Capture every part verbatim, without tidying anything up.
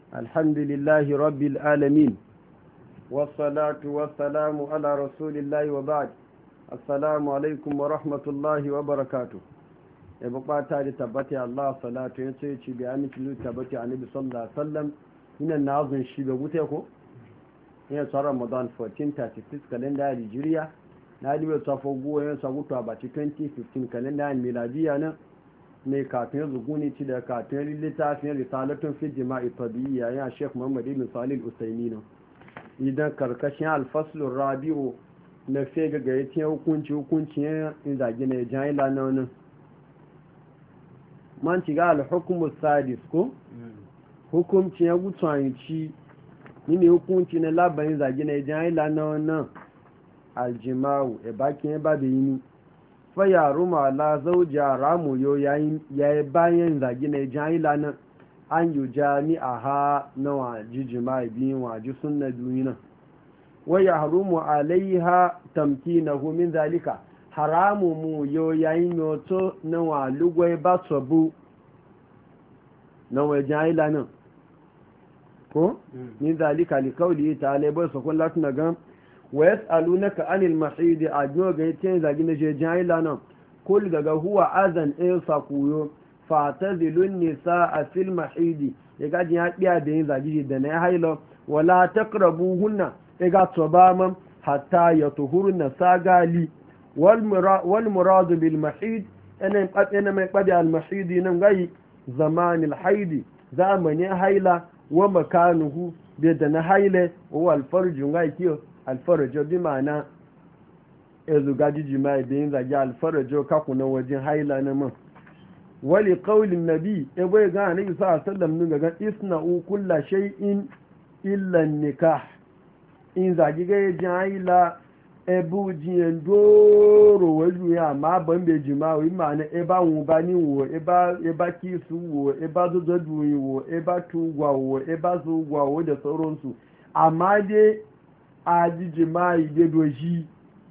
الحمد لله رب العالمين والصلاة والسلام على رسول الله وبعد السلام عليكم ورحمة الله وبركاته يبقى تاري تبتي الله صلاة ينسيتي بأمك لو تبتي عن النبي صلى الله عليه وسلم هنا الناظم الشيبة بوتيكو هنا صار رمضان ألف وأربعمائة وثلاثة وثلاثين كالندا الهجرية نادي وصفوقو هنا صوتوا أباتي ألفين وخمسة عشر كالندا الميلادية mai kafin zuguni ci da kafin littafin risalatun fi jima'i tabi'iyya ya Sheikh Muhammad ibn Salih al-Usaimeen idan karkashin al-faslur rabi'u na fe ga yayin hukunci hukunci in zagi ne jahila nan man ci ga al-hukmu sadis ko hukunci ya gutsanci ne hukunci na labarin zagi ne jahila nan al-jima'u e bakin ba da yini faya ruma la zauja ramu yo yayi bayan zagi na jahila nan an yi jami'a ha na waji jima'i biyun waji sunna duniya waya harumu alaiha tamkinahu min zalika haramu mu yo yayi noto na walugwai ba sabu na waje jahila nan ko min zalika li qawli ta'ala bai sakon latuna gam wa yas'alunaka 'anil mahidi ajoga yace zagi na je jahila nan kul daga huwa azan in sakuyo fatazilun nisaa fil mahidi yaga jin haɗiya da yin zagi da na hailo wala taqrabuhunna yaga tobama hatta yatuhurna sagali wal murad wal murad bil mahid ana qadina mai qadi al mahidi nan gai zamanil haidi zamani haila wa makanuhu da na haile wa al farju gai kiyo alfarajo bi ma'ana ezu gaji jima'i da yin zage alfarajo kakuna wajen haila na man wali qaulin nabi e bai ga annabi sallallahu alaihi wasallam nun ga isna'u kulla shay'in illa nikah in zage ga yin haila e bu jiyan doro waju ya ma ban be jima'i ma'ana e ba wu ba ni wo e ba e ba kisu wo e ba zozodu wo e ba tugwa wo e ba zugwa wo da sauransu amma dai aji jima'i da doshi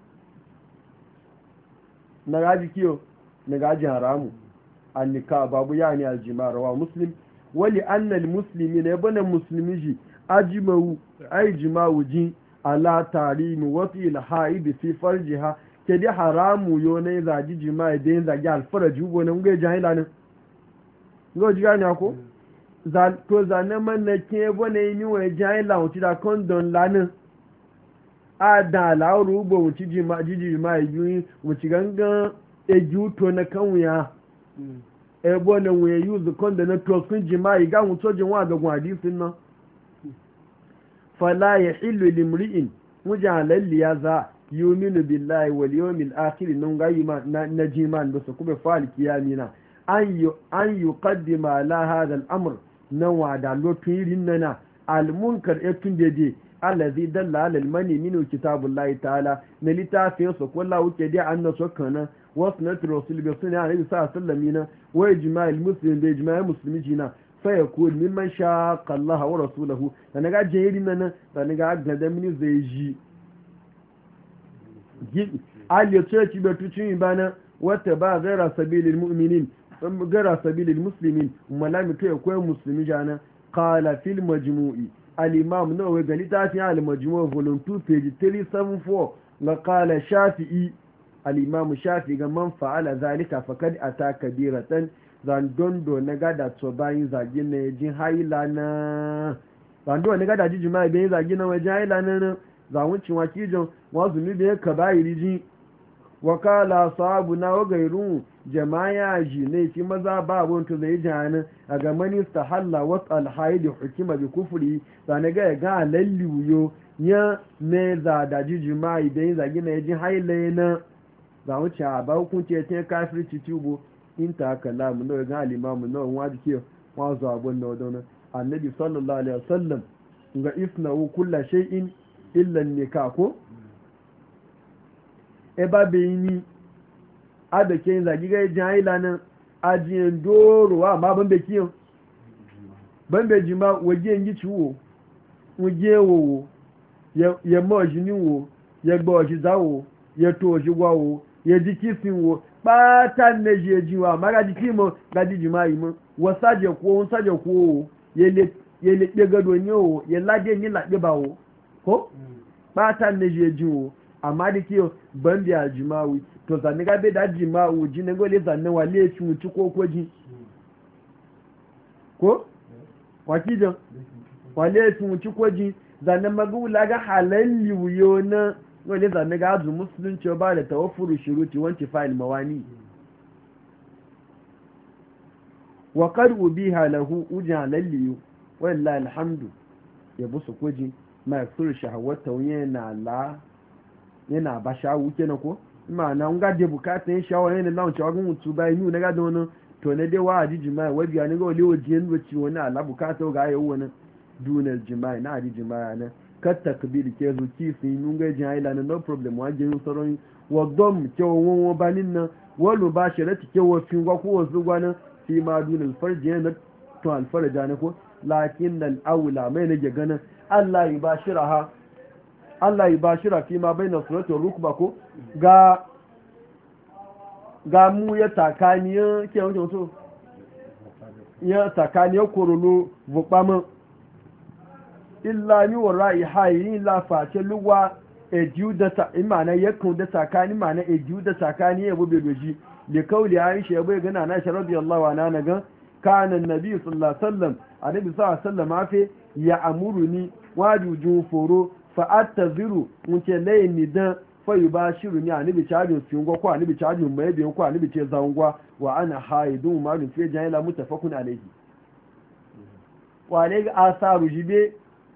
na gaji kiyo na gaji haramu annika babu ya ne aljima rawa muslim wali annal muslimi ne bane muslimi ji ajimawu ai jima'u ji ala tarimi wati ilhaid fi farjiha ke da haramu yo ne zaji jima'i da yin zagi alfaraji go ne ngai jahila ne ngo ji gani ako za to zanan man ne ke bane ni wa jahila wuti da kondon lanin ada lauru ugbo wuci jiji ma yi wuci gangan eju to na kanwuya ebo na wuye yuzu konda na to sun jima'i ga wuto jin wa ga hadisin nan fala yahillu limri'in mujalalli ya za yuminu billahi wal yawmil akhir nun ga yima na jiman da su kuma fal kiyamina an yu an yuqaddima la hada al-amr nawa da loturin nana al-munkar etun dede allazi dalla ala almani minu kitabullahi ta'ala na litafin su kullu wuke dai annasu kana wasnat rasul bi sunna alayhi sallallahu na wa ijma'il muslim bi ijma'il muslimi jina fa yakun mimman shaqa Allah wa rasuluhu dan ga jeri nan dan ga gada mini zai ji ali tsaci be tucin bana wata ba gaira sabilil mu'minin gaira sabilil muslimin malami kai ko muslimi jana qala fil majmu'i al-imam nawawi ga littafin al-majmu' volume two page three seventy-four ga qala shafi'i al-imam shafi'i ga man fa'ala zalika faqad ata kabiratan zan dondo na gada to bayin zagi ne jin haila na zan dondo na gada ji jima'i bayin zagi na wajen haila na za wucin wakijon wazu ni da ka bayiri ji wa qala sahabuna wa gairun jama'a ji ne fi maza ba abun to zai jana a ga manista halla wasu alhaidi hukuma bi kufuri zane ga ga lalliyo ya ne za da jiji mai da yin zagi na yajin haile na za mu ci a ba hukunci ya tiyan kafirci tubo in ta kalla mu na ga alimamu na wani ke wazo abun na wadana annabi sallallahu alaihi wasallam ga isna'u kulla shay'in illa nikah ko e ba bayini a da ke yin zagi ga yajin haila nan ajiyen dorowa ma ban da kiyon ban da jima wajen yi ciwo wajen wowo ya mọ́ ọ̀ṣì níwò ya gbọ́ ọ̀ṣì záwò ya tó ọ̀ṣì wáwò ya jí kí fi wò pátá nẹ́jì ẹjì wà má gájí kí mọ́ gájí jì máa yìí mọ́ wọ́n sájẹ̀ kú ohun sájẹ̀ kú o ya leɓe gado ne wo ya lade ni laɓe ba wo ko ɓata na je ji wo amma da kiyo ban biya jimawi to zanne ga bai da jimawi ji na gole zanne wa lefi mutu ko ko ji ko wakijan wa lefi mutu ko ji zanne magula ga halalli wuyo na gole zanne ga azu musulunci ba da tawaffuru shuruti wanti fa'il mawani wa qad ubiha lahu ujan lalliyu wallahi alhamdu ya busu koji mai furu shahawata yana la yana ba shawu kenan ko ma'ana un ga de bukata yin shawo yana lawo cewa gun mutu bai ni na ga da wannan to ne dai wa ajiji mai wabi ani ga wali wajiyan wuci wani ala bukata ga yayi wani dunar jima'i na ajiji mai na kat takbir ke zo kifi nun ga jin haila no problem wa jin saron wa dom ke won won banin nan walu ba shirati ke wa fin gwa ko wasu gwanin fi ma dunal farji na to al farja ne ko lakin al aula mai ne ga ganin Allah ya bashiraha Allah ya bashira fi ma bai na suratun rukba ko ga ga mu ya takaniyar ke wajen so ya takaniyar korolo vukpamin illa ni wa ra'i hayi la face luwa ejiyu da ta imana yakun da takani mana ejiyu da takani ya bube doji li kauli aisha ya bai gana na shi radiyallahu anha na ga kana annabi sallallahu alaihi wasallam annabi sallallahu alaihi wasallam afi ya amuruni wajujun foro fa'atta ziru wuce layin nidan fayu ba shiru ne a nibi cajin fiyungwa ko a nibi cajin mai biyan ko a nibi ce zangwa wa ana haidun marin fiye jan yala mutafakun alaihi wa ne ga asaru jibe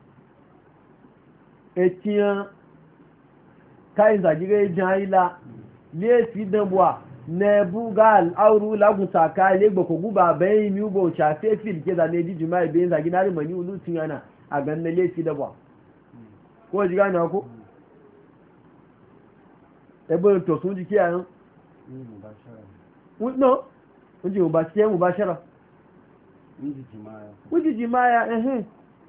etiyan kayan zagire jan yala lefi dabuwa na buga al'auru lagun saka ile gbako guba bayan yi ubo shafe fil ke zane jiji mai bayan zagina rimani ulusun yana a ganin lefi dabuwa ko ji gane ko ebe to sun ji kiyayen no wunji mubashara mubashara wunji jimaya ehe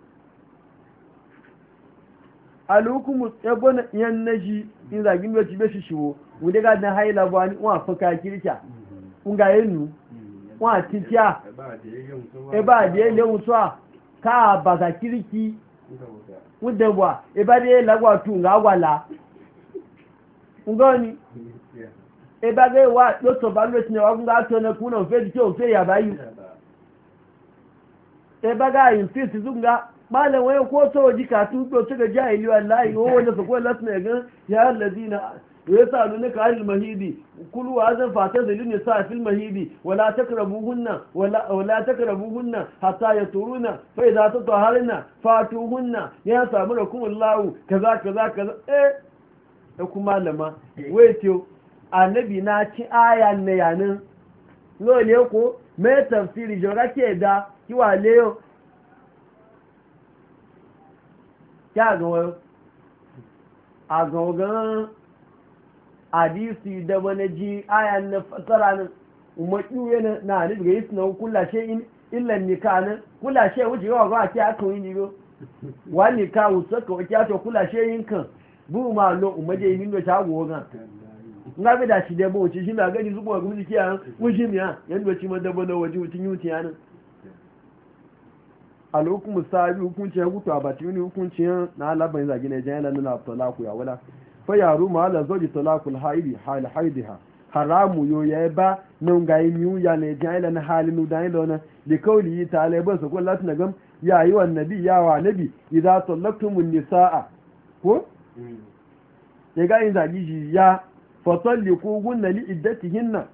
alukumu ebe yan naji in zagin da ci be shi shiwo wunde ga dan haila ba ni wa faka kirka unga yenu wa titia ebe ade le unso ka baza kirki wudabwa ebade lagwa tu ngawala ngoni ebade wa loto balwe tine wa nga to na kuna fe ti o fe ya bayu ebaga insist zunga mala waye ko to jika tu to tuga jahili wallahi o wanda su ko lasna ga ya alladina yasalunaka anil mahidi kulu hadha fatazilun nisa fil mahidi wala takrabuhunna wala wala takrabuhunna hatta yaturuna fa idha tataharna fatuhunna ya saburakum Allah kaza kaza kaza eh da kuma lama wayo annabi na ci aya ne yanin lole ko me tafsiri jora ke da kiwa leo ya go agogan hadisi da wani ji ayan na fasara nan umarci yana na ni daga yi suna kula she in illan nika nan kula she wuce yawa ba a ce aka yi nigo wani ka wuce ka wuce to kula she yin kan bu ma lo umarci yi nigo ta goga nga bi da shi da bu wuce shi na gani zuwa ga miji kiyan wuce miya yan wuce ma dabo na waje wuce yuti yanan alhukumu sabi hukuncin hutu a bati wani hukuncin na alaban zagi na jan yana nuna talaku ya wala fa yaru ma la zoji talakul haidi hal haidiha haramu yo ya ba nan ga yin ya ne jan yana halin da yana na li kauli ta'ala ba su kullu tun gam ya yi wa nabi ya wa nabi idza talaqtumun nisaa ko ya ga yin zagi ji ya fa talliqu gunna li iddatihinna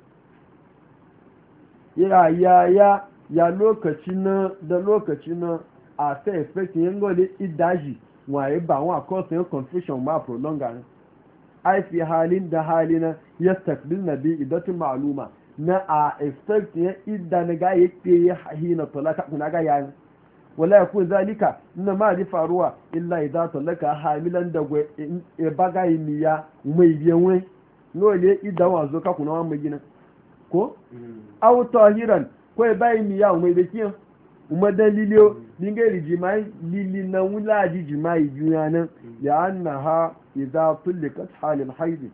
ya ya ya ya lokaci na da lokaci na a ta effect yin gole idaji waye ba wa cause yin confusion ma prolonga ai fi halin da halina yastakbil nabi idatu ma'luma na a effect yin idda na ga yake ya hina talaka kuna ga yayin wala yakun zalika inna ma di faruwa illa idza talaka hamilan da gwe e baga miya mai biyan no le idda wa zo ka kuna wa mai gina ko aw tahiran ko bayi mi ya umai da kiyan umar daliliyo ningari jima'i lili na wulaji jima'i juna nan ya anna ha idza tullikat halil haidi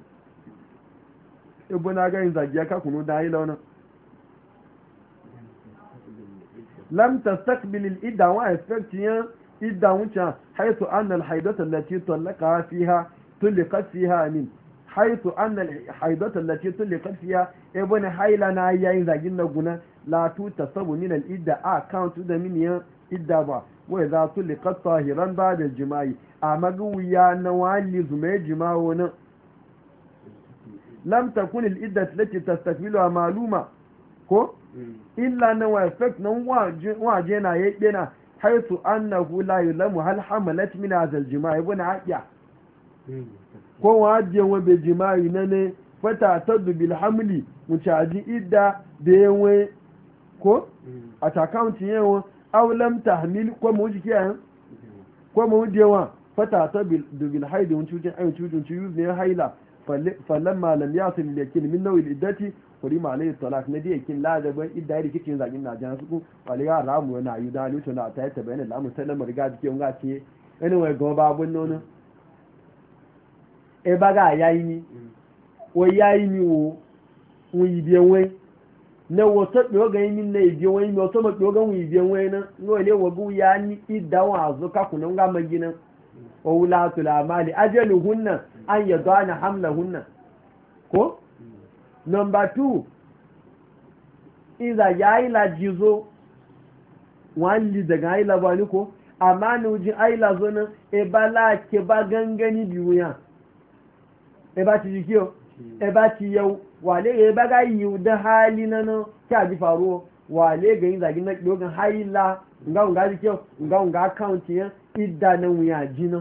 ibu na ga yin zagiya ka kunu da yi launa lam tastaqbil al idda wa expectiyan idda wuce haythu anna al haidata allati talaqaha fiha tuliqat fiha min haythu anna al haidata allati tuliqat fiha ibn hayla na yayin zagin na guna la tu tasabu min al idda account da min ya idda ba wa idha tuliqat tahiran ba'da al jima'i amagu ya nawali zumai jima'o na lam takun al idda allati tastakmiluha maluma ko illa na wa effect nan waje na ya dena haitu annahu la yulamu hal hamalat min hadha al-jima'i ibn aqiya ko waje wa be jima'i na ne fata tadu bil hamli mutaji idda da yawe ko a account yawa aw lam tahmil ko mu ji kiyan ko mu dewa fata tadu bil haid mun cujin ayyun cujin cujin ne haila falamma lam yasil yakin min nawi al-iddati kuri ma alayhi talak na diya kin ladaban idda yake cikin zagin na jan su wali ya ramu na ayu da lutu na ta ta bayan al'amu sallama riga dike nga ce ene we go ba bun nono e baga yayi ni o yayi ni wo un ibi enwe na wo so do ga yin na ibi enwe mi o so mo do ga un ibi enwe na no le wo gu ya ni idda wa azu ka kunu nga magina o wulatul amali ajaluhunna an yadana hamlahunna ko number two iza ya ila jizo wani daga aila ba ni ko amma ni ujin aila zo nan e ba la ke ba gangani biyu ya e ba ti jikiyo e ba ti yau wale e ba ga yi da hali na no ta ji faruwa wale ga yin zagin na dogon haila nga nga jikiyo nga nga account ya idda na wuya jina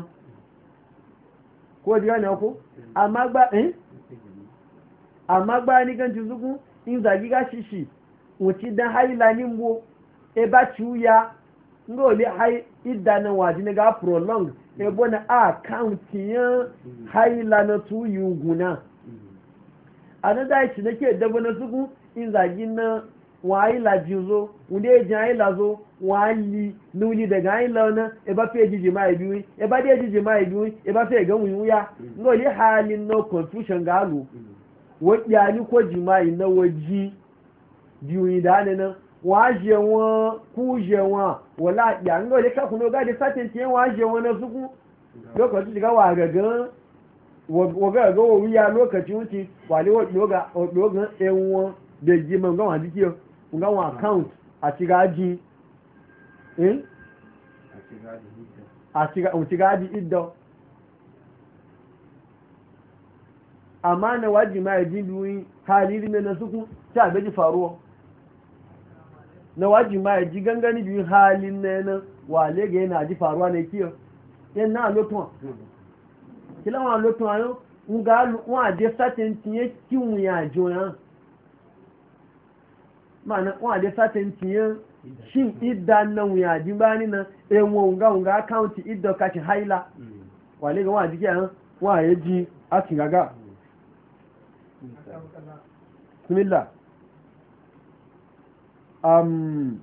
ko diga ne ko amma ba eh amma gba ni kan tuzuku in zagi ga shishi wuci dan haila ni mbo e ba chuya ngo le hai idana waji ne ga prolong e bona account ya haila na tu yuguna anada shi nake da bona suku in zagi na waila jizo unde jan haila zo wali nuli daga haila na e ba fe jiji mai biwi e ba de jiji mai biwi e ba fe ga wuya ngo le halin no confusion ga lu waɗiya ni ko jima'i na waji biyu da ne nan waje wọn kuje wọn wala ya ngo le ka kuno ga de satin tiyan waje wọn na suku lokaci diga wa gagan wo ga ga wo ya lokaci wuci wale wo doga o doga enwon de jima nga wa dikiyo nga wa account a tigaji eh a tiga o tigaji iddo amma na waji ma yaji duyi haliri ne na suku ta beji faruwa na waji ma yaji gangani biyu halin ne na wale ga yana ji faruwa ne kiyo yan na lotun kila wa lotun ayo nga wa de certain tiye kiwun ya joyan mana wa de certain tiye shin idan nan ya ji bani na enwo nga nga account iddo kashi haila wale ga wa ji kiyan wa yaji atingaga bismillah um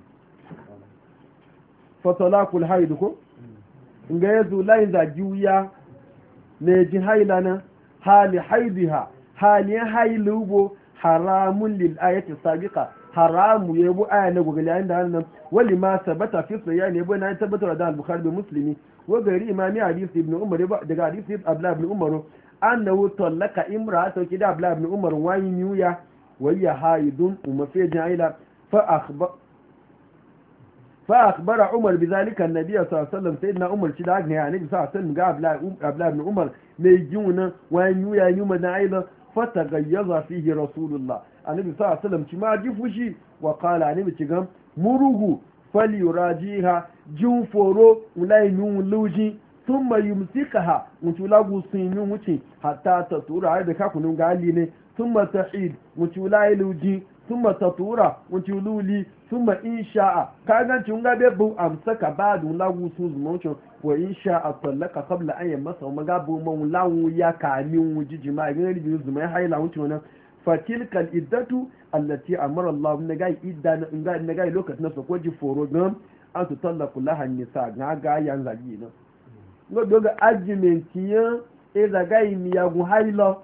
fatalakul haid ko inga yazo lain da juya ne ji haila na hali haidiha hali hailubo haramun lil ayati sabiqa haramu yabo aya na gogali inda nan wali ma sabata fi sayyan yabo na tabbata da al-bukhari da muslimi wa gari imami hadith ibn umar daga hadith abdullah ibn umar annahu tallaka imra'atu kida abdullah ibn umar wani niya wayya haidun umma fi ja'ila fa akhbar fa akhbara umar bidhalika an-nabiy sallallahu alaihi wasallam sayyidina umar shi da ne yani sallallahu alaihi wasallam ga abdullah ibn umar mai jiuna wani niya yuma da aila fa tagayyaza fihi rasulullah annabi sallallahu alaihi wasallam ci ma ji fushi wa qala annabi ci gam murugu falyurajiha jin foro ulainu luji thumma yumsikaha mutulagu sinu wuce hatta ta tura da kakunun gali ne thumma tahid mutulai luji thumma tatura mutululi thumma insha'a kaga cin ga bebu amsaka badu lagu su zumunci wa insha'a tallaka qabla an yamsa magabu mun lawu ya kamin wujijima ga ribi zumai haila wuce wannan fatilka al-iddatu allati amara Allah min gai idda na na gai lokacin sa ko ji foro gam an su tallaku lahan nisa ga ga yan zagi na no doga argument ya e da gai mi ya gu haila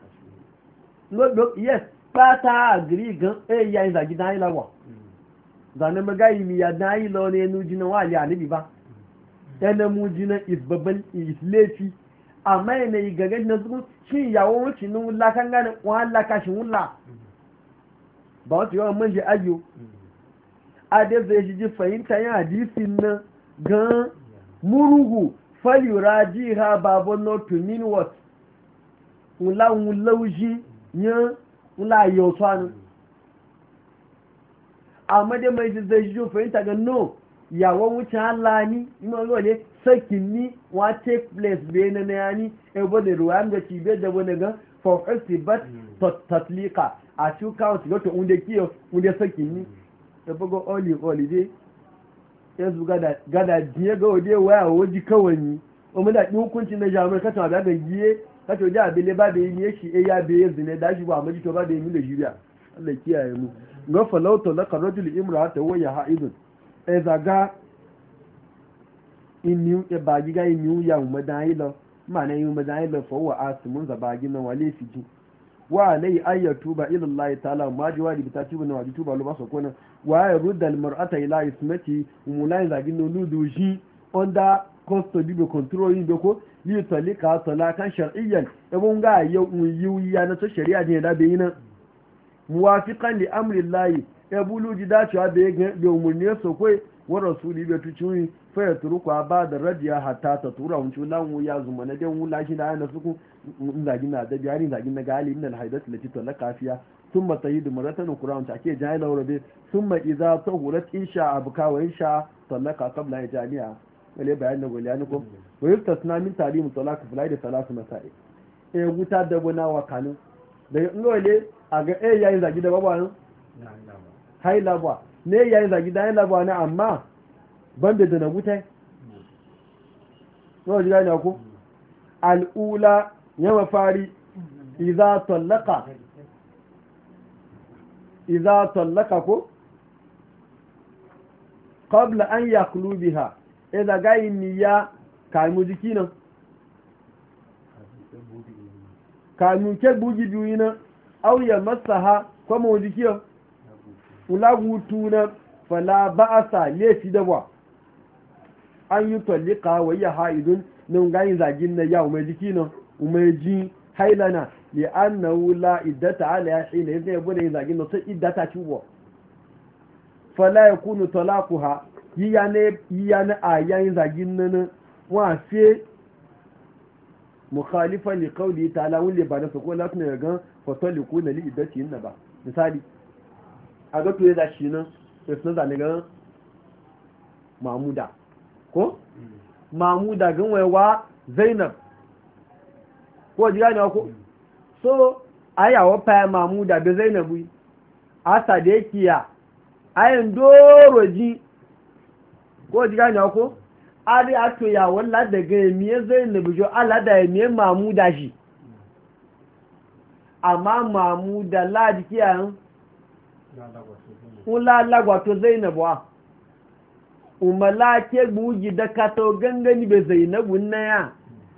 no do yes pata agree gan e ya zagi dan haila wa zane magayi mi ya na yi laune ya nuji na wali a nabi ba yana muji na isbabban islefi amma yana yi gaga na zuku shi yawon wuce nun wula kan gane wala kashin wula ba wata yawan manje ajiyo a dai zai shi ji fahimta yin hadisin na gan murugu falura ji ha babon not to mean what wula wulauji yan wula yau tsanu amma dai mai zai ji fahimta ga no yawon wucin halani ina lole sakin ni wa take place bai na nayani ebo da ruwa ga cibe da wani ga for festival tatlika a two count go to unde kiyo unde sakin ni ebo go oli oli dai yanzu gada gada jiye ga ode waya woji kawani o mu da hukunci na jami'ar kata da ga giye kato da abele ba da yi shi e ya be yanzu ne da shi ba maji to ba da yi da juriya Allah kiyaye mu ga falauta laka rajul imra'ata wa ya haidun e zaga inu e bagi ga inu ya mu madai lo mana yu madai lo fa wa asmun za bagi na wale fiji wa lai ayatu ba ila Allah ta'ala ma ji wadi bitati wa wadi tuba lo ba so kona wa ya ruddal mar'ata ila ismati umulai zagi no ludu shi onda custody be control yin doko li talika talakan shar'iyyan e mun ga yau yu ya na to shari'a ne da bayina muwafiqan li amri llahi ya bulu ji dacewa da ya ga umurni so kai wa rasuli be tuci fa ya turuku ba da radiya hatta ta tura mun lan ya zuma na dan wula shi da yana suku zagin na da biyari zagin na gali min alhaidat lati talaka fiya thumma tayidu maratan qur'an ta ke jahila warabe thumma idza tahurat insha abuka wa insha talaka qabla ijaniya wale bayan da goliya ko wa yustasna min talim talaka fil da salatu masa'i e wuta da bona wa kanu da ngole a ga eh yayin zagi da babu nan hai labwa ne yayin zagi da yayin labwa ne amma banda da na wuta to ji gane ko al'ula yawa fari idza talaqa idza talaqa ko qabla an yaqulu biha idza gayin niyya kai mu jiki nan kai mu ke buji biyu nan aw ya masaha kuma wani kiyo ulagutu na fala ba'asa lefi da ba an yi tallika wa ya haidun nan gayin zagin na ya umar jiki nan umar ji hailana li annahu la iddata ala ya hina yanzu ya bude zagin nan sai iddata ci wa fala yakunu talaquha yiya ne yiya ne ayan zagin nan wa fe mukhalifan li qawli ta'ala wanda ba da sako latin ya ga fataliku na li iddati inna ba misali a ga to ya dashi nan sai sun zane ga mamuda ko mamuda gan waiwa zainab ko ji gane ko so ayawa fa mamuda be zainabu asa da yakiya ayin doro ji ko ji gane ko ari ato ya walla daga miye zainabu jo ala da miye mamuda shi amma mamuda laji kiyan ula lagwa to zainabu a umala ke buji da kato gangani be zainabu na ya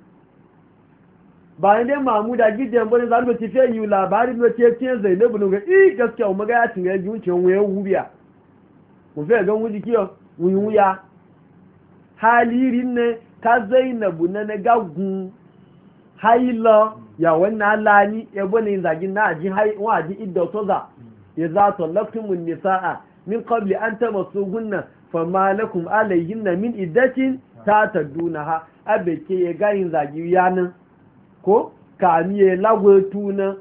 ba ne mamuda gidan bane za mu tafi yi labari ne ce ce zainabu ne ga eh gaskiya mu ga ya tinga yuncin waye wubiya mu fe ga wuji kiyo wuya halirin ne ka zainabu na na gagun haila ya wannan lani ebo ne zagin na ji hai wa ji idda toza idza talaqtumun nisaa min qabli an tamassuhunna fama lakum alayhinna min iddatin tatadunaha abeke ya gayin zagi yanin ko kamiye lagwetuna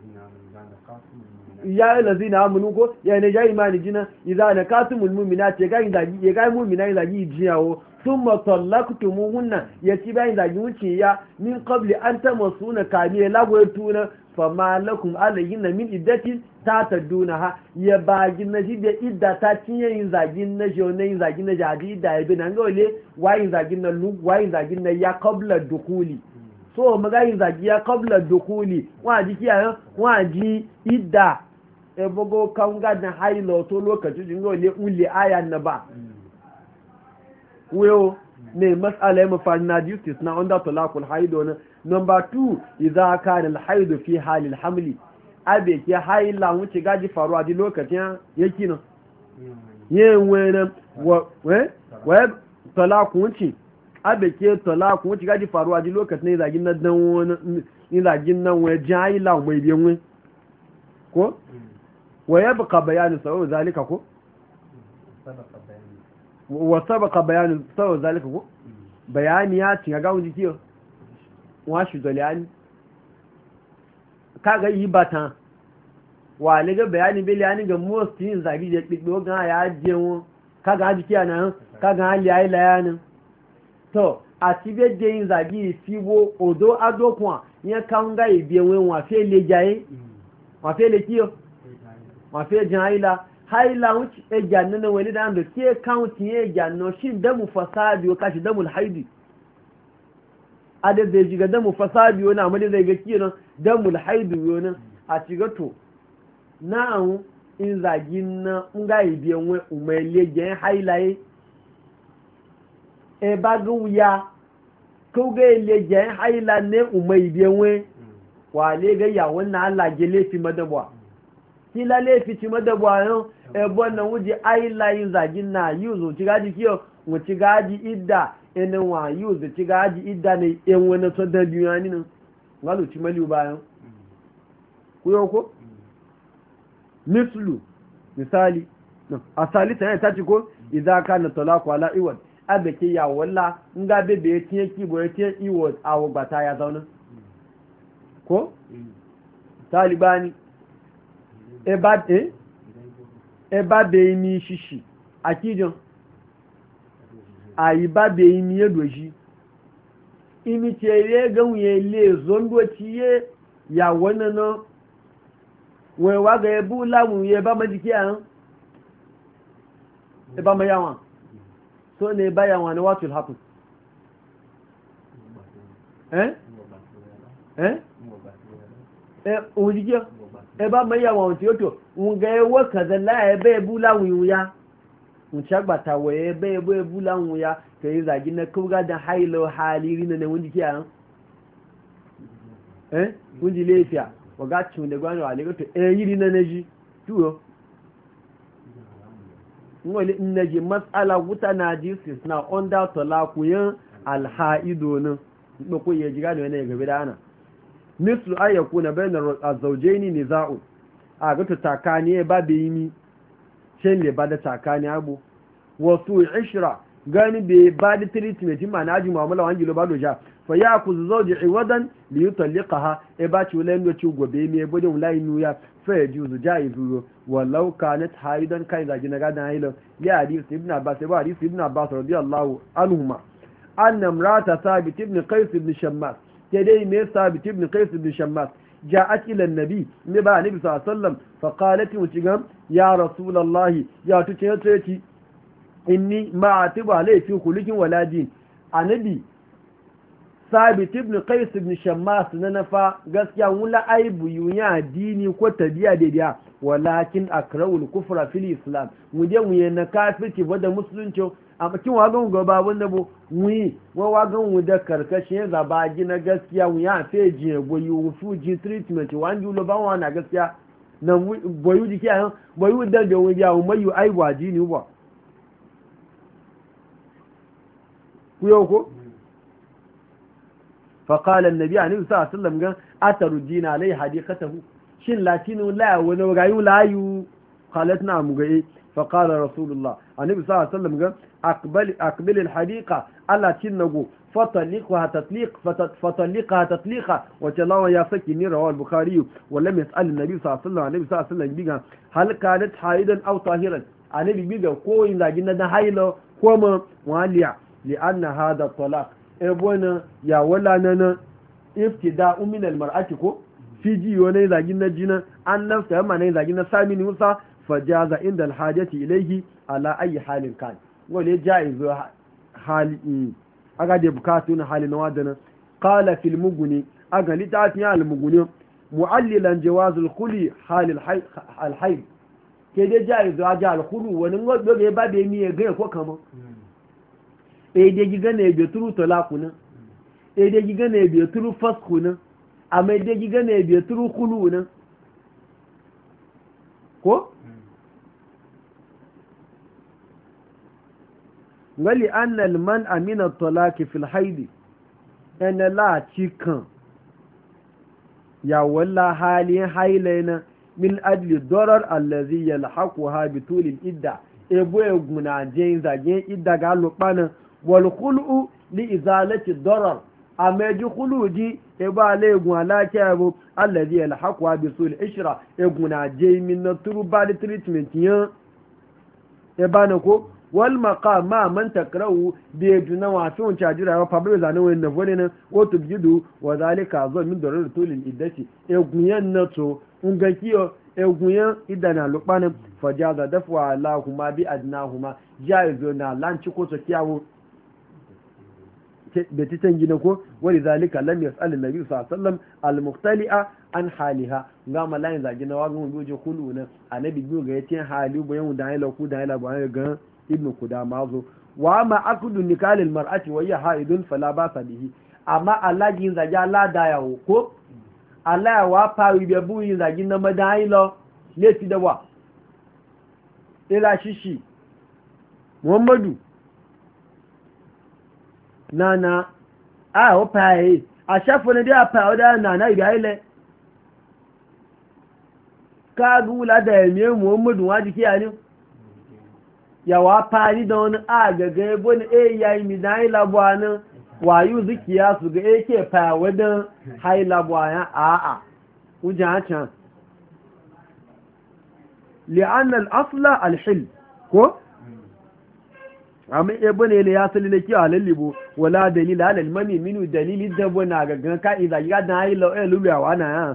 ya lazina amunu ko ya ne jayi mani jina idza nakatumul mu'minati ya gayin zagi ya gayin mu'mina zagi jiyawo thumma talaqtumuhunna yati bayin zagi wuce ya min qabli an tamassuna kamiye lagwetuna fama lakum alayhinna min iddatin tatadunaha ya bagin naji da idda ta cinye yin zagin na jo ne yin zagin na jadi da yabi nan gole wayin zagin na lu wayin zagin na ya qabla dukuli so maga yin zagi ya qabla dukuli wa ji kiyaye wa ji idda e bogo kan ga da hailo to lokaci jin gole uli ayan na ba wayo ne mas'ala ya mafarna justice na under talaqul haido na number two idza kana al haidu fi halil hamli abe ke haila wuce gaji faruwa di lokacin yake nan yin wani wa talakun ci abe ke talakun wuce gaji faruwa ji lokacin ne zagin na dan wani in zagin nan wani jayi la mai biyan wani ko wa ya baka bayanin sau zalika ko wa sabaka bayanin sau zalika ko bayani ya ci ga gawun jikiyo wa shi zaliyani kaga yi batan wa le ga bayani bele ani ga most yin zagi je kiddo ga ya je won kaga jikiya nan kaga hali ayi layanin to a ti be je yin zagi fiwo odo adokun yen kan ga ibi enwe wa fe le jaye wa fe le kiyo wa fe jan haila haila wuci e janna na wali dan do ke count ye janno shin da mu fasadi o kashi da mul haidi ade zai jiga da mu fasadi o na amali zai ga kiyo da mul haidi yo nan a ci ga to na'u in zagi na nga ibi enwe umele je haila ye e ba guya ko ga le je haila ne umai biyanwe wa le ga ya wannan Allah ge lefi madabwa kila lefi ci madabwa yo e bona wuji haila yin zagin na yuzo ci gaji kiyo mu ci gaji idda ene wa yuzo ci gaji idda ne en wani to da biyu ni nan ngalo ci mali bayan ku yo ko mislu misali asali ta ta ci ko idza kana talaqu ala iwad abe ke ya walla nga bebe ya tiye kibo ya tiye iwo awo gbata ya zauna ko talibani eba e eba be mi shishi akijon ayi ba be mi edoji imi tere gan ye le zondo tiye ya wona no we wa ga ebu lawu ye ba majiki an e ba mayawan so ne bayan wani what will happen eh eh eh ojiye e ba mai yawa ti oto un ga ewo kaza la e be bu lawun ya un chagbata we e be bu e bu lawun ya ke yi zagi na kuga da hailo haliri ne ne wunji kiyan eh wunji lefiya waga cin da gwani wale to eh yiri na naji tuyo wani naji matsala wuta na jisis na onda talakuyin alha'ido nan da ku yi jiga da wani gabe da ana mislu ayyaku na bayanar azaujaini ne za'u a gata takani ya ba da yi mi shan le ba da takani abu wasu ishira gani bai ba da treatment ma na aji mu'amala wani gilo ba da ja fa ya ku zauji iwadan da yi tallika ha ya ba ci wulayen da ci gobe mai budin wulayen nuya fa juzu jaizu walau kanat haidan kai zagi na gadan hailo ya hadith ibn abbas ba hadith ibn abbas radiyallahu anhuma anna imrata thabit ibn qais ibn shammas kedai me thabit ibn qais ibn shammas ja'at ila an-nabi ne ba nabi sallallahu alaihi wasallam fa qalat mujigam ya rasulullah ya tuce tuce inni ma'atibu alayhi kulukin waladin annabi sabit ibn qais ibn shammas na nafa gaskiya wula aibu yunya dini ko tabiya daidai walakin akrawul kufra fil islam muje mu yana kafirci wanda musulunci amma kin wagan gaba wanda bu mu wa wagan mu da karkashin zaba na gaskiya mu ya feji goyi fuji treatment wanju lo ban wana gaskiya na boyu dike an boyu da da wani ya mu yu aibu dini ba ku yau ko فقال النبي عليه الصلاة والسلام قال أتردين عليه حديقته شن لاتينو لا ونوغايو لا يو قالت نعم قال فقال رسول الله النبي صلى الله عليه وسلم قال أقبل, أقبل الحديقة ألا تنقو فطلقها تطليق فطلقها تطليقها وتلاوى يا سكيني رواه البخاري ولم يسأل النبي صلى الله عليه وسلم النبي صلى الله عليه وسلم بيقى هل كانت حائدا أو طاهرا النبي بيقى كوين لاجنا نحيلو كوما وعليا لأن هذا الطلاق ebona ya wala nan iftida min almar'ati ko fiji wani zagin na jina an nafsa yamma ne zagin na sami ni musa fajaza inda alhajati ilayhi ala ayi halin kan wale jaizu hali aga da bukatu na halin wadana qala fil muguni aga litati al muguni mu'allilan jawaz al khuli hal al hayd ke da jaizu aga al khulu wani ngodo ga ba da mi ga ko kama ede giga na ebe turu talaku nan ede giga na ebe turu fasku nan amma ede giga na ebe turu kulu nan ko wali annal man amina talaki fil haidi ena la cikan ya walla halin hailaina min ajli darar allazi yalhaquha bi tulil idda ebo eguna jin zage idda ga lupana wal khulu li izalati darar ameji khuluji ebo alegun alake ebo allazi yalhaquha bi sul ishra eguna je min na turuba treatment yan ebana ko wal maqam ma man takrahu bi yaduna wa fi unta jira wa fa bai zanen wannan fone nan ko tubjidu wa zalika zo min darar tulil iddati egun na to unga kiyo egun idana lupanin fajaza dafwa allahuma bi adnahuma jaizo na lanci ko to kiyawo da titan gina ko wani zalika lam yas'al an-nabi sallallahu alaihi wasallam al-muhtali'a an haliha ga malayin zagi na wagun goje kuluna annabi biyu ga yatin hali bayan da ya lauku da ya bayan ga ibnu kudama zo wa ma akudu nikal al-mar'ati wa hiya haidun fala basa bihi amma Allah yin zagi Allah da yawo ko Allah wa fawi be bu yin zagi na madai lo leti da wa ila shishi Muhammadu nana a o pae a shafo ne dia pa o da nana ibi aile ka gula da emi Muhammadu wa jiki ani ya wa pa ni don a gaga bon e yayi mi dai labwana wayu zikiya su ga yake fa wadan hai labwana a a uja can li'an al-asla al-hil ko amma ebe ne ya sali na kiwa lallibo wala dalila alal mani minu dalili dabo na gaggan ka iza ga dan ayi lo elu yawa na ya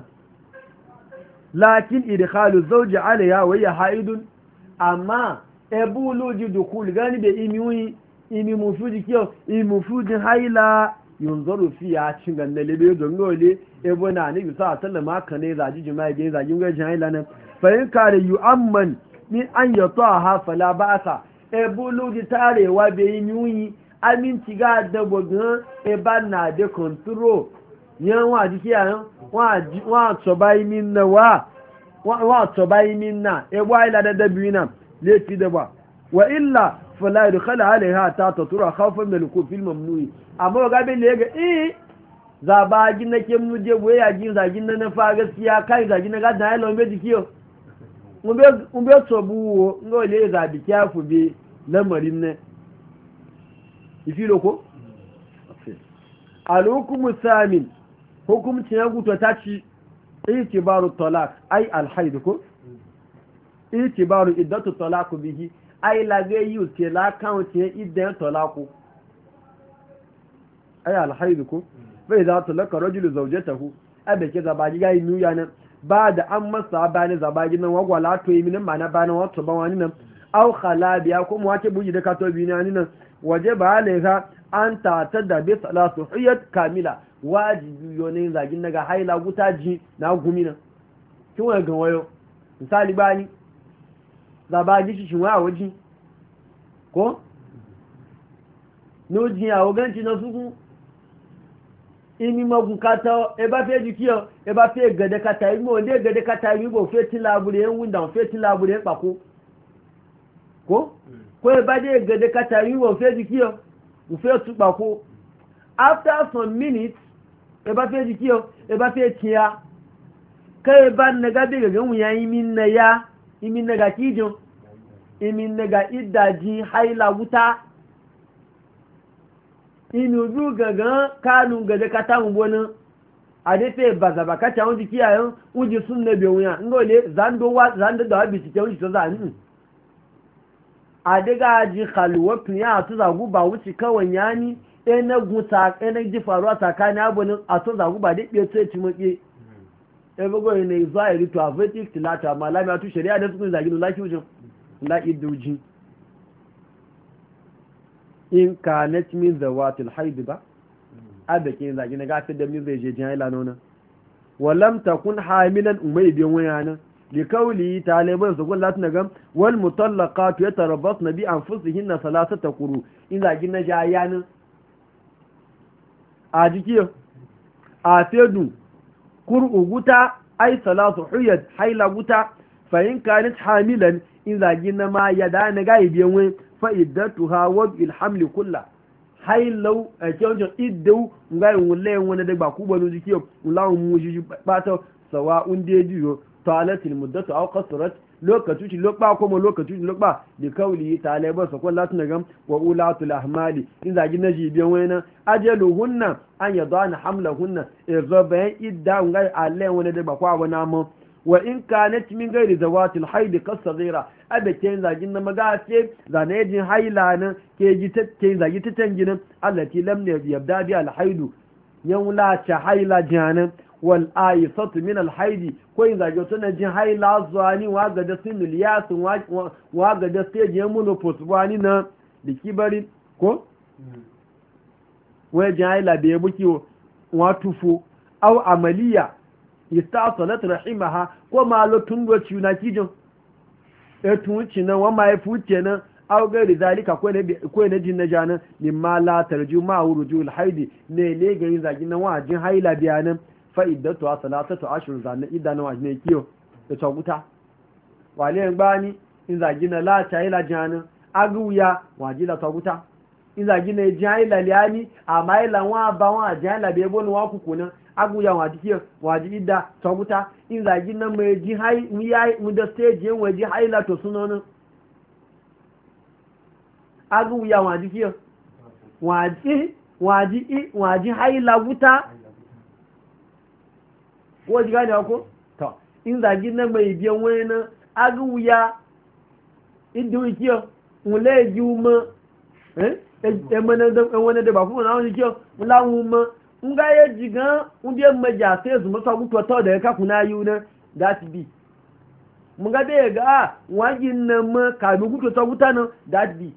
lakin idkhalu zawji alayha wa hiya haidun amma ebulu ji dukul gani be imiwi imi mufuji kiyo imi mufuji haila yunzaru fi ya cingan na lebe gangole ebe na ni bisa sallama kane zaji jima'i ga zaji ga haila nan fa in kare yu'amman min an yataha fala ba'sa ebulu di tarewa be yinyuyi aminci ga dabo gan eba na de control yan wa jiki yan wa wa so bayi min na wa wa so bayi min na e wa ila da dabi na le ti da ba wa illa fala yadkhala alaiha ta tatura khawfan min al-kuf fil mamnu'i amma ga be le ga eh za ba gin na kem nu je boye ya gin za gin na fa gaskiya kai za gin ga da lo be dikiyo umbe umbe so buwo ngo le za bi kyafu be lamarin ne ifi loko al-hukmu samin hukumci ya guto ta ci itibaru talaq ay al-haid ko itibaru iddatu talaq bihi ay lage yu te la count ye iddan talaq ay al-haid ko fa idza talaqa rajulu zawjatahu abake zabaji ga yin yana ba da an masa bani zabaji nan wagwala to yi min mana bani wato ban wani nan aw khalabiya ko mu wake buji da ka to bi ni nan waje ba alaiha an ta tada bi salatu hiyat kamila wajibi yonin zagin naga haila guta ji na gumina kin waya ga wayo misali bani zabaji shi shinwa waji ko no ji a oganci na suku imi magun kata e ba fe jikio e ba fe gade kata imo de gade kata imo fe tilabure en window fe tilabure en pako ko ko e ba de gade kata imo fe jikio u fe tu pako after some minutes e ba fe jikio e ba fe tia kai ba na gabe ga gan wuya imi na ya imi na ga kijo imi na ga idaji haila wuta inu zu gagan kanu gaje kata mbona adefe bazaba kata wonji kiyayen uji sunne be wuya ngole zando wa zando da bi tike wonji to zani adega ji khalwa tuya to zagu ba wuci kawan yani e na guta e na ji faruwa tsakani abonin a to zagu ba de be to ti moke e bugo ne zairi to avetic tilata malami atu sharia da su zagi no laki ujin la iduji in kanat min zawatil haid ba abake zagi na gafi da min zai je jin haila nona walam takun hamilan umay bi wayana li qawli taliban su kullu tana wal mutallaqat yatarabbasna bi anfusihinna salasata quru in zagi na jayana a jiki a fedu quru guta ay salatu huyad haila guta fa in kanat hamilan in zagi na ma yada na ga biyan wai fa iddatuha wad'il hamli kullah hailau a kyautar idau ngai wule wani da ba ku banu jikiyo ulawun muji bata sawa'un dejiyo talatil muddatu aw qasrat lokacin shi lokba kuma lokacin shi lokba da kauli ta'ala ba sa kullu tun gam wa ulatul ahmali in zagi naji biyan wayna ajaluhunna an yadana hamlahunna irzaban idda ngai alle wani da ba kwa wana mu wa in kanat min gairi zawatil haid kasaghira ada ke zagin na magace zane jin haila nan ke ji ta ke zagi ta tanginin allati lam yabda bi al haid yan la ta haila janan wal aisatu min al haid ko in zagi to na jin haila zuwani wa ga da sinul yasin wa ga da stage yan monopause wani na dikibari ko wa jin haila be buki wa tufu aw amaliya istasalat rahimaha ko malo tungo ciuna kijin e tunci nan wa mai fuce nan aw gari zalika ko ne ko ne jin najana mimma la tarju ma wurujul haidi ne ne ga yin zagin nan wajin haila biyanan fa iddatu salatatu ashhur zanna idan wajin kiyo da taguta wale gbani in zagin la ta haila jana aguya wajila taguta in zagin ne haila liani amma ila wa ba wa haila be bonu wa kukunan aguya waji kiyo waji idda taguta in zagi nan mai ji hai mu yayi mu da stage yin waji haila to sunonin aguya waji kiyo waji waji waji haila wuta ko ji gane ko to in zagi nan mai biyan wani aguya iddu kiyo mu le juma eh e mana da wani da ba kuma na wani kiyo mu lawu ma nga ya jigan unde maja sai su masa gutu to da ka kuna yi na that be mun ga da ga wajin nan ma ka bi gutu to guta nan that be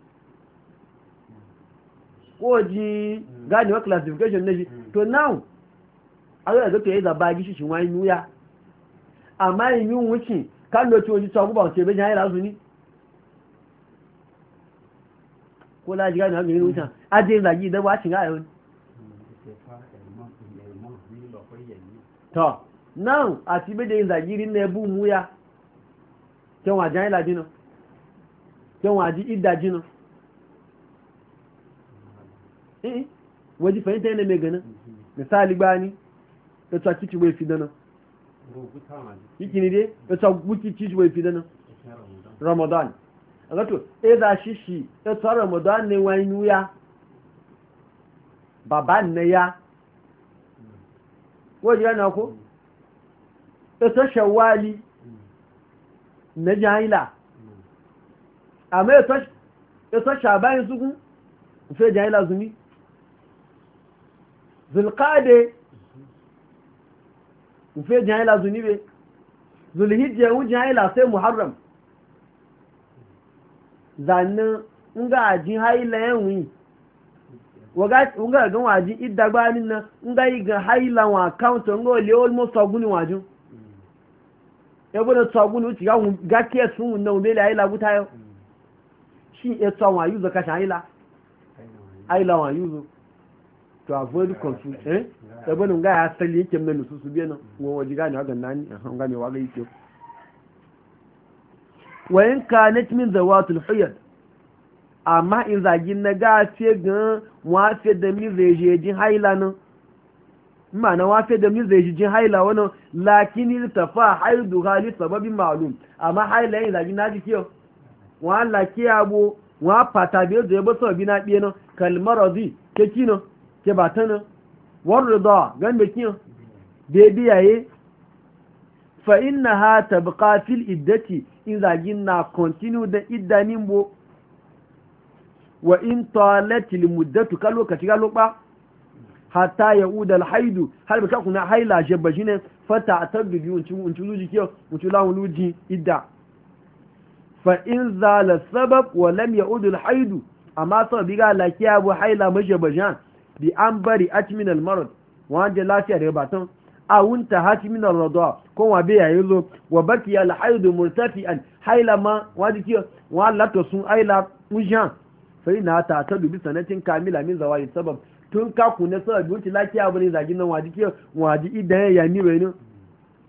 ko ji ga ni wa classification ne to now aga ga to yi da bagi shi wani nuya amma yi min wuci kan lo to ji to guba ce be jan ila su ni ko la ji ga ni ga ni wuta ade da ji da wa cin ga yau to now àti bede yin zagiri na ebu mu ya ke wa jan ila dino ke wa ji idda dino eh waji fahimta ne me gana misali gbani to ta kici we fi dana yiki ni de to ta buki kici we fi dana ramadan agato e da shishi e to ramadan ne wa inu ya baba ne ya wajen yana ko? ita shawali na jahila amma ita shabayin suku fe jahila zuni zulkade fe jahila zuni be zulhijja wun jahila sai muharram zannin nga ajin haila yanwi waga unga ga waji idagbanin nan nga yi ga haila wa account ngo le almost oguni waju e bodo tsoguni uti ga ga ke sun nan be le haila gutayo shi e tso wa yuzo ka haila haila wa yuzo to avoid confusion eh e bodo nga ya sali yake men su su biye nan ngo waji ga ni ga nani an ga me waga yake wa in kanat min zawatul hiyad amma in zagin na gafe gan wafe da mi zai je jin haila nan ma'ana wafe da mi zai jin haila wannan lakini tafa haidu hali sababin ma'lum amma haila yin zagin na ji kiyo wa laki abo wa fata biyo da yabo sababi na biye nan kalmaradi ke kino ke batana warida gan be kiyo be biyaye fa innaha tabqa fil iddati in zagin na continue da iddanin bo wa in talat al muddatu kan lokaci ga loba hatta yauda al haidu har baka kuna haila jabba shine fata tabbi unci unci luji kiyo unci lawun luji idda fa in zala sabab wa lam yaud al haidu amma sababi ga lakiya bu haila majabajan bi an bari atmin al marad wanda lafiya da batan awunta hatimin al rada ko wa be yayin wa baki al haidu murtafi'an haila ma wadi kiyo wa lato sun haila mujan sai na ta ta dubi sanatin kamila min zawai sabab tun ka ku ne sababi wuce lafiya bane zagin nan waji ke waji idan ya ni bai ne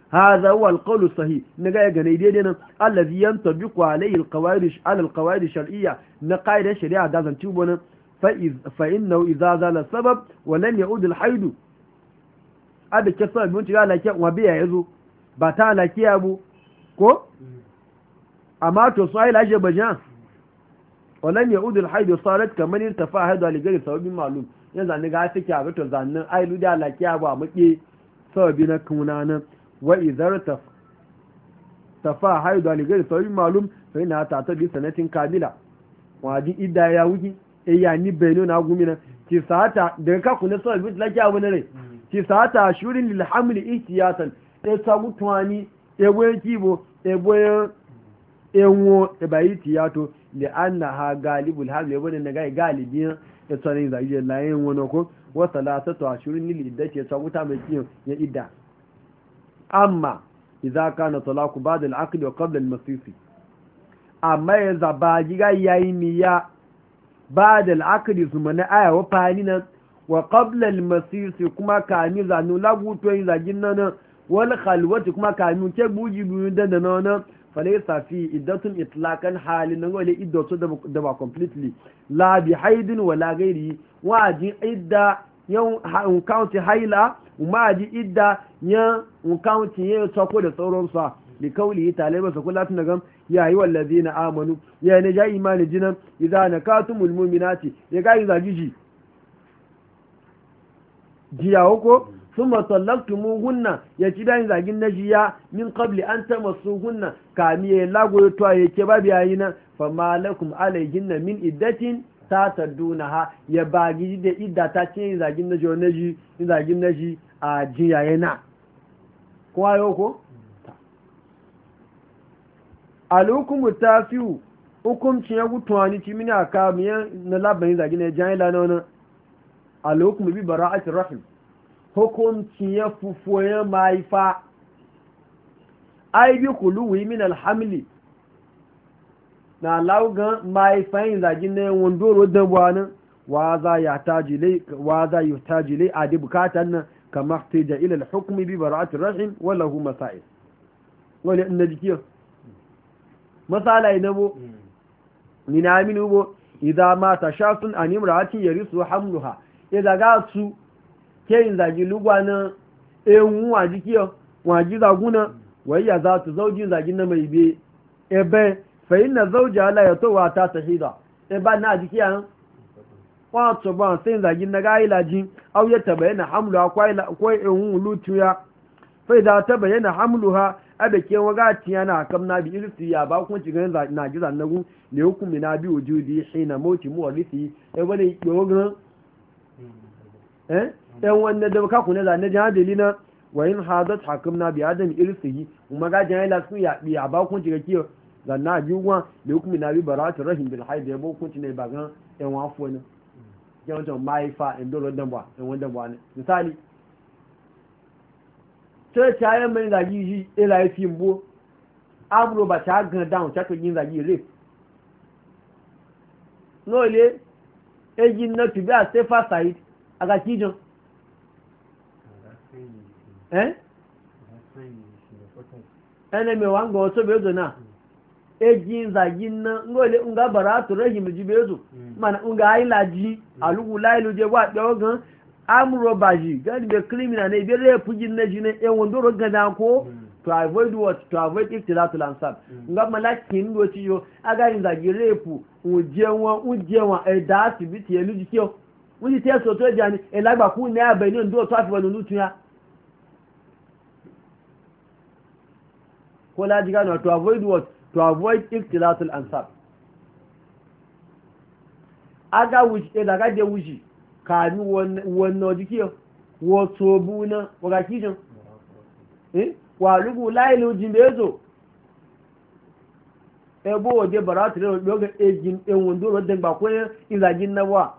هذا هو القول الصحيح نجا غني ديدن الذي ينطبق عليه القواعد على القواعد الشرعيه نقايد الشريعه دازن تيبون فإذ فانه اذا زال السبب ولن يعود الحيض ada ke sa mun tiga lake wa biya yazo ba ta lake abu ko amma to sai laje bajan ولن يعود الحيض صارت كمن ارتفع هذا لغير سبب معلوم yanzu ne ga take a to zannin ai lu da lake abu a muke sababi na kunana wa idhar taf tafa haidu aligari sauri malum sai na ta ta bi sanatin kamila waji idda ya wuki e ya ni beno na gumina ki sata daga ka kuna sai bi laki abu ne ki sata shurin lil haml ihtiyatan e ta mutwani e boye kibo e boye enwo e bayi tiyato li annaha galibul haml e boye ne ga galibiyan e tsare zai layin wono ko wa salatatu ashurin lil iddati ta muta mai kiyo ya idda amma idza kana talaqu ba'da al-aqd wa qabla al-masif amma idza ba giga yayi miya ba'da al-aqd zumana aya wa falina wa qabla al-masif kuma kani zanu lagu to yin zagin nan wal khalwati kuma kani ke buji biyu da nan falaysa fi iddatun itlaqan halin nan wala iddatu da ba completely la bi haidin wala ghairi waji idda yau county haila ma ji idda ya county ya tsako da sauransa li kauli talaba sa kullu tunagam ya yi wallazina amanu ya ne ja imani jinan idza nakatumul mu'minati ya ga zagiji jiya ko thumma talaqtumuhunna ya ci dan zagin najiya min qabli an tamassuhunna kamiye lago to yake babu yayina fama lakum alayhinna min iddatin ta tardunaha ya bagi da idda ta ce zagin naji naji zagin naji a jiya yana ko ayo ko alukum tafiu hukumci ya gutuwani ci mini aka miyan na labarin zagin na jahila na wani alukum bi bara'atir rahim hukumci ya fufoye maifa ai bi kuluwi min alhamli na laugan maifayin zagin na wandoro don buwanin wa za ya tajile a di bukatan nan kamar teja ilal hukumi bi bara'atir rahim wala hu masa'il wani ina jikiyar masala ina bo ni na aminu bo idan mata shafin an imra'atin yarisu hamluha idan ga su ke yin zagi lugwanin ehun wa jikiyar wa ji zaguna wayya za tu zaujin zagin na mai be ebe fa'in na zauja la ya towa ta sahida eba na jikiya wato ba sai zagin na ga ilaji au ya tabayyana hamluha akwai ehun lutuya fa da tabayyana hamluha abeke waga tiyana kam na bi irsi ya ba kun ci ganin na gizan nagu ne hukumi na bi wujudi hina mauti muwarisi e wani yogan eh dan wanda da ka kuna da na jahili na wa in hadat hakamna bi adam irsihi kuma ga jahila su ya bi ba kun ci ga kiyo dan na bi wa ne hukumi na bi baratu rahim bil haid ya bo kun ci ne ba gan en wa fo ne jawon to mai fa en dolo dan ba en wanda ba ne misali sai ta yi mai zagi shi ila ya fi mbo amuro ba ta gan down ta yin zagi rape no ile ejin na to be a safer side aga kijin eh ene me wanga wato bezo na ejin zagi na ngole nga baratu rahim jibezo mana nga ilaji alugu lailu je wa dogan amuro baji gani be criminal ne be rape jin na jine en wondo ro gada ko to avoid what to avoid iftilatul ansab nga malakin do ci yo aga yin zagi rape uje won uje won e da activity elu ji kio won ti so to jani e lagba ku ne abe ni ndo to afi wonu lutun ya ko la diga no to avoid what to avoid iftilatul ansab aga wuji e daga de wuji kami wannan jikiyar wato buna waga kijin eh wa lugu lailu jimbezo ebo waje baratu da yoga ejin en wondo rodda ba ko izagin nawa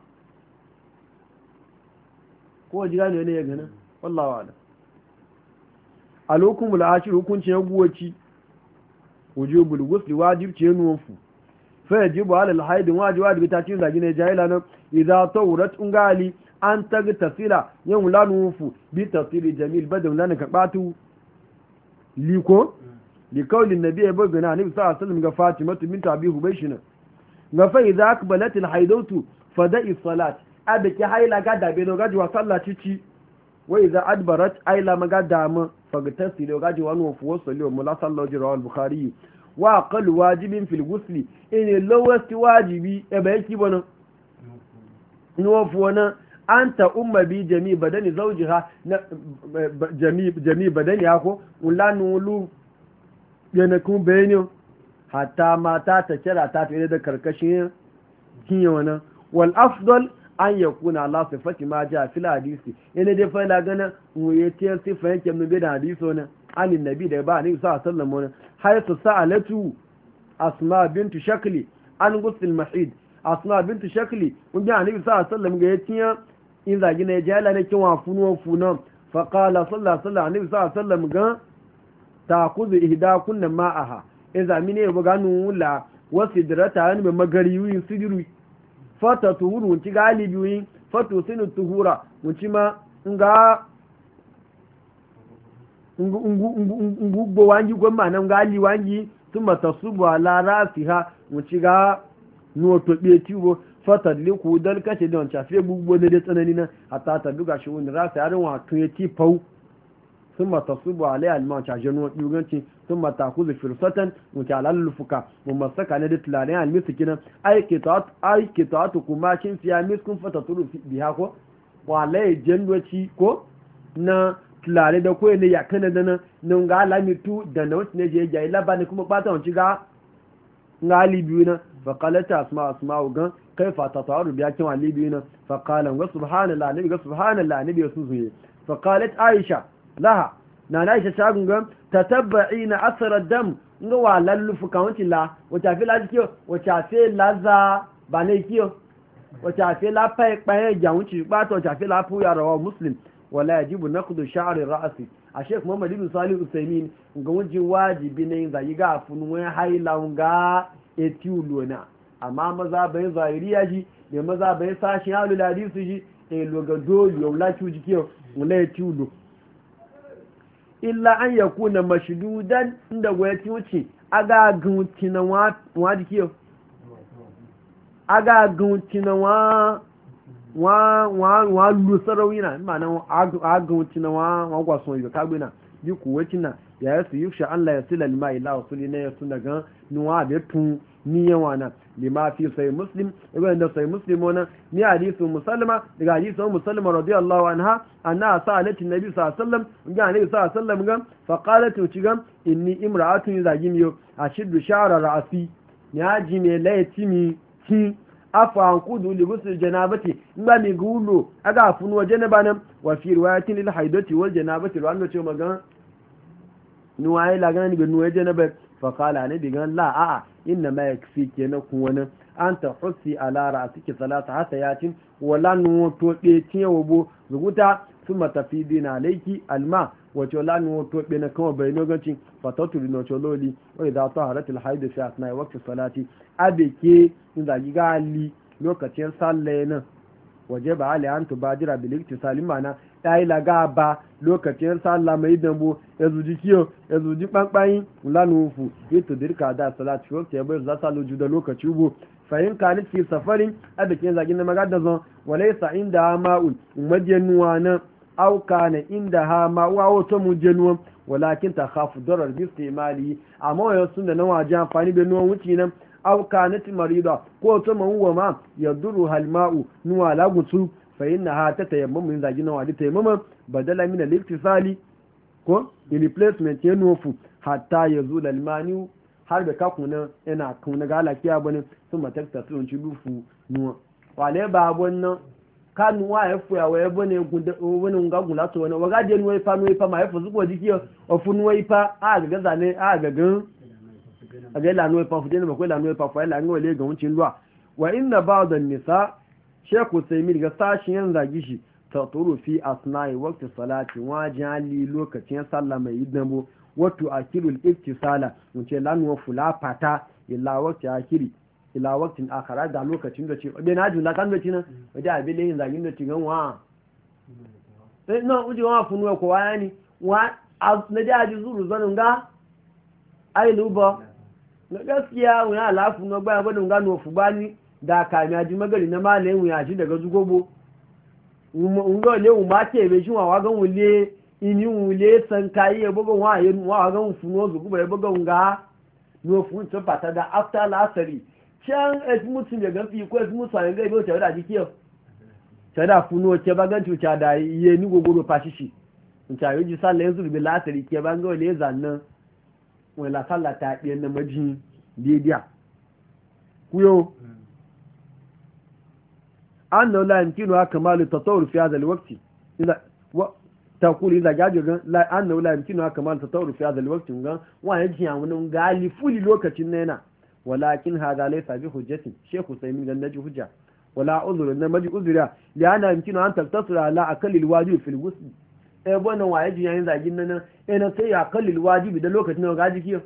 ko jiga ne ne ya gana wallahi wala alukumul ashir hukuncin guwaci wujubul ghusl wajibci nufu fayajibu ala alhaid wajibi ta cin zagi ne jahila nan idza tawrat ungali an tagtasila yan lanufu bi tafsir jamil badal nan ka batu liko li kaulin nabi ya bagana annabi sallallahu alaihi wasallam ga Fatima bint Abi Hubayshina ga fa idza aqbalat al haidatu fada'i salat abiki haila ga da be no gaji wa sallati ci wa idza adbarat aila maga dama fagtasi lo gaji wa no fuwa sallu mula sallahu jira al bukhari wa aqal wajibin fil ghusl in lowest wajibi e ba yaki bono no fuwana anta umma bi jami badani zawjiha jami jami badani yako ulanu lu yana kun bayani hatta mata ta kira ta tare da karkashin kinye wannan wal afdal an yakuna la sifati ma ja fil hadisi ina dai fa la gana mu yace sifa yake mun bi da hadisi wannan anin nabi da ba ni sallallahu alaihi wasallam hayatu sa'alatu asma bint shakli an gusil mahid asma bint shakli mun ga annabi sallallahu alaihi wasallam ga yace in zagi ne jala ne kin wa funo funo fa qala sallallahu alaihi wasallam annabi sallallahu alaihi wasallam ga takuzu ihda kunna ma'aha idza mine buga nula wasidrata an bi magariyu sidiru fata tuhuru ci galibi fatu sinu tuhura muci ma nga ngu gbo wangi gbo ma nan gali wangi tuma tasubu ala rafiha muci ga no to be tiwo fata liku dal kace don chafe gbugbo ne da tsanani na hatta ta duga shi wani rafi harin wa to ti pau ثم تصب عليها الماء عشان يوغنتي ثم تاخذ فرصه متعللفك ومسك على دتلاني المسكين اي قطعه اي قطعه كماشين فيها مسكن فتطلب بها كو والله جندوci ko na tulare da ko ne ya kana da nan nan ga lamitu da na wuce ne je jayi labani kuma bata wanci ga ngali biyu na fa qalata asma asma gan kaifa tatawaru biya kin wali biyu na fa qala wa subhanallah nabi ga subhanallah nabi su zuye fa qalat aisha laha na na isha shagun gan tatabba'i na asarar dam nga wa lallufu kawancin la wacce fi la kiyo wacce fi la za ba ne kiyo wacce fi la fai kpaye jawunci bata wacce fi la fuya rawa muslim wala yajibu naqdu sha'ri ra'si a sheikh muhammad ibn salih usaimin ga wajin wajibi ne zai ga funu wai haila ga etiulona amma maza bai zahiriya ji da maza bai sashi halul hadisi ji e loga dole wala ki jikiyo wala etiulo illa an yakuna mashdudan inda gwayati wuce aga gunti na wa wa dikiyo aga gunti na wa wa wa wa lu sarawina mana aga gunti na wa wa gwason yi kagbina bi kuwati na ya yasu yusha Allah ya sila lima ila usuli ne yasu daga nuwa da tun ni yawa na lima fi sai muslim ibn da sai muslim wannan ni hadithu musallama daga hadithu musallama radiyallahu anha anna sa'alati nabi sallallahu alaihi wasallam ga nabi sallallahu alaihi wasallam gam fa qalat ucigam inni imra'atun zagimiyo ashiddu sha'ra ra'si ya ji ne laiti mi ki afa an kudu li ghusl janabati ngba mi gulo aga funu wa janaba nan wa fi riwayatin lil haidati wal janabati ran da ce magan nuwaye lagana ni be nuwaye janaba fa qala ne digan la a'a inna ma yakfi kenan kun wani anta husi ala ra'siki salata hatta yatin wala nu to de tiye wobo rubuta thumma tafidina alayki alma wato la nu to be na kuma bai no gancin fatatu no chololi wa idha taharatil haid fi asna'i waqti salati abeke inda gigali lokacin sallah nan wajaba ali an tubadira bil iktisali mana dai laga ba lokacin sallah mai dambo yazuji kiyo yazuji pampayin lanufu yato dirka da salati waqti ya bai za salu juda lokaci ubo fayin kanit fi safarin abake zagin na magada zon walaysa inda ma'un majanuwa na aw kana inda ha ma wa wato mujanuwa walakin ta khafu darar bi istimali amma yau sun da na waje amfani da nuwan wuci nan aw kanat marida ko to man huwa ma yaduru halma'u nuwa lagutu fa innaha tatayammamu min zagin na wadi tayammama badala min al-iktisali ko in replacement ya nufu hatta yazul al-mani har da kakuna yana kuna ga lafiya bane sun matakta sun ci lufu nuwa wale ba wannan kanu wa ya fuya wa bane gunda wani ngagun lato wani waga de nuwa ifa nuwa ifa ma ya fuzu ko dikiyo ofu nuwa ifa a ga zane a ga gan a ga la nuwa ifa fu dena ko la nuwa ifa fa la ngole ga wucin luwa wa inna ba'd an-nisa sheku saymi ga sashin yan zagi shi ta turu fi asna'i waqti salati wa jali lokacin sallah mai idambo wato akilul iktisala mun ce lanuwa fula fata illa waqti akiri ila waqtin akhara da lokacin da ce be na jula kan da cinan wajen abin yin zagin da cigan wa sai no uji wa funu ko waya ni wa a na jaji zuru zanin ga ai luba na gaskiya wani alafu na gbaya bane ga no fubani da kami aji magari na malayin wuya shi daga zugobo ngo le u ma ke be shi wa ga wule ini wule san kai e bugun wa yin wa ga funo zugu ba bugun ga no fun to pata da after lasari can es mutu ne ga fi ko es mutu an ga ibo ta da jikiyo ta da funo ce ba gan tuca da iye ni gogoro fashishi in ta yi sallah yanzu bi lasari ke ban ga wale zannan wala sallah ta biyan na majin bidiya kuyo annahu la yumkinu kamalu tatawur fi hadha alwaqt ila wa taqulu idha jaja la annahu la yumkinu kamalu tatawur fi hadha alwaqt ngan wa yaji ya wani gali fuli lokacin nena walakin hadha laysa bi hujjati shaykh usaymin gan naji hujja wala uzur na maji uzura li ana yumkinu an taktasira ala akalli alwajib fi alghusl e bona wa yaji yayin zagin nan e na sai akalli alwajibi da lokacin nan gaji kiyo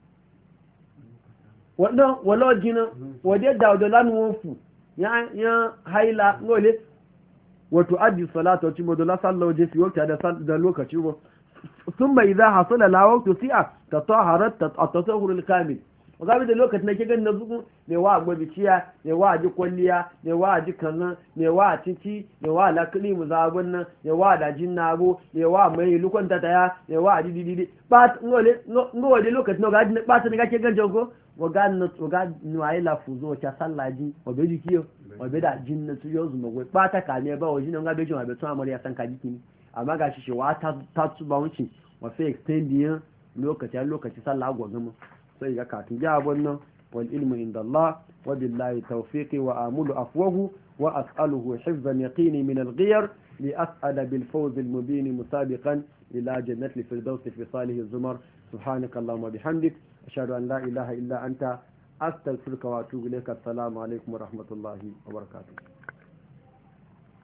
wannan wala jina wade da da lanu wofu ya ya haila ngole wato addi salatu wa timo dola sallahu je fi wakta da da lokaci ba thumma idha hasala la waqtu si'a tataharat at-tatahhur al-kamil wagabi da lokacin da kigan na zugu ne wa gbabiciya ne wa ji kwalliya ne wa ji kanna ne wa cici ne wa lakli muzabun nan ne wa da jinnago ne wa mai lukunta taya ne wa di di di ba ngole ngole lokacin ga ji ba ta ga kigan jogo wagan wagan nuwaye lafuzo ta sallaji obe dikiyo obe da jinna su yozu magwai bata ka ne ba wajen nga bejin abe tun amariya san ka jiki amma ga shi wa ta ta su ba wuce wa fa extend yin lokaci lokaci sallah gwagumu sai ga katun ja wannan wal ilmu inda Allah wa billahi tawfiqi wa amulu afwahu wa as'aluhu hifzan yaqini min al-ghayr li as'ada bil fawz al mubin musabiqan ila jannati al-firdaus fi salih az-zumar subhanaka allahumma bihamdik ashhadu an la ilaha illa anta astaghfiruka wa atubu ilayka assalamu alaikum wa rahmatullahi wa barakatuh